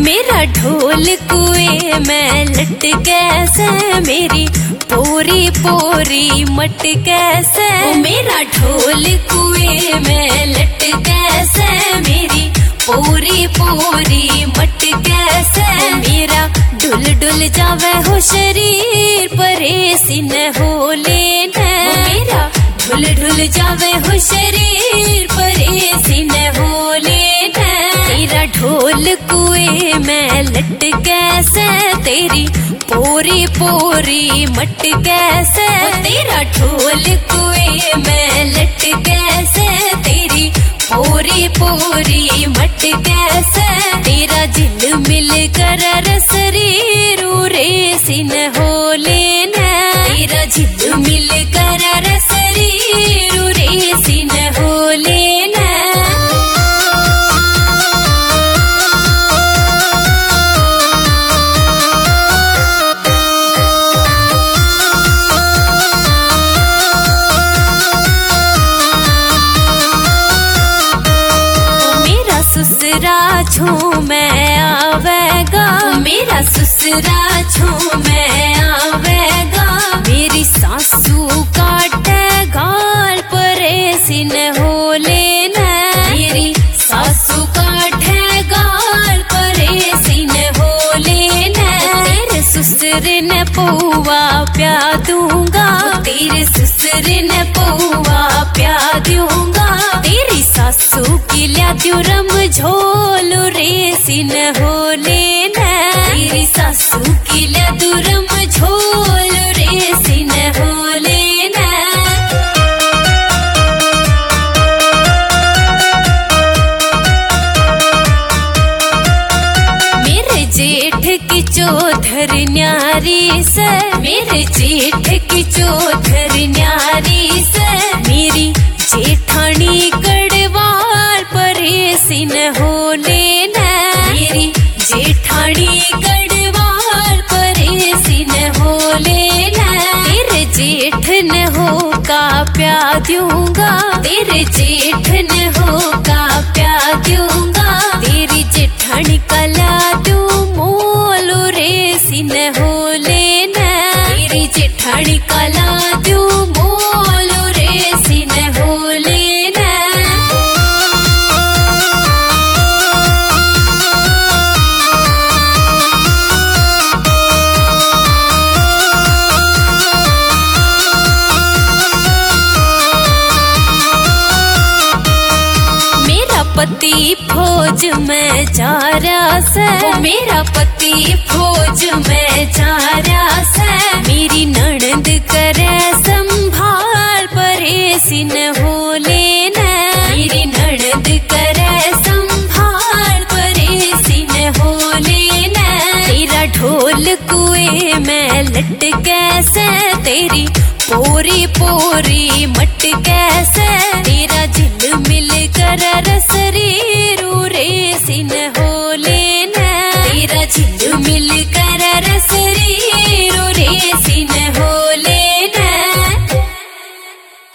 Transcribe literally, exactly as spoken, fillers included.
मेरा ढोल कुएं में लट कैसे, मेरी पोरी पोरी मट कैसे। मेरा ढोल कुएं में लट कैसे, मेरी पोरी पोरी मट कैसे। मेरा डुल डुल जावे हो शरीर परेसी न हो लेना। मेरा ढुल ढुल जावे हो शरीर परेसी न हो लेना। तेरा ढोल कुएं में लट कैसे, तेरी पोरी पोरी मट कैसे। तेरा ढोल कुएं में लट कैसे, तेरी पोरी पोरी मट कैसे। तेरा जिल मिल कर शरीर रेसी न हो लेना। तेरा जिल मिल कर शरीर रेसी न हो लेना। ससुरा छू मैं आवेगा, मेरा ससुरा छू मैं आवेगा। मेरी सासू काटे गाल परेसी न हो लेना। मेरी सासू काटे गाल परेसी न हो लेना। तेरे ससुर ने पौवा प्या दूंगा, तेरे ससुर ने पौवा प्या दूंगा। तेरी सासू की लिया रम झोल रेसी न हो लेना। तेरी सासू की लिया रम झोल रेसी न हो लेना। मेरे जेठ की चौधर न्यारी से, मेरे जेठ की चौधर न्यारी से। मेरी जेठानी कड़वाल परेसी न हो लेना। मेरी जेठानी कड़वाल परेसी न हो लेना। तेरे जेठ न हो का प्या दूंगा, तेरे जेठ न हो का प्या दूंगा। तेरी जेठानी कला दू मोल रेसी न हो लेना। तेरी जेठानी कला दू मोल रेसी न हो लेना। पति फौज में जा रहा से, मेरा पति फौज में जा रहा से। मेरी ननद करे संभाल परेसी न हो लेना। मेरी ननद करे संभाल परेसी न हो लेना। तेरा ढोल कुएं में लट कैसे, तेरी पोरी पोरी मट कैसे। तेरा जिल मिल कर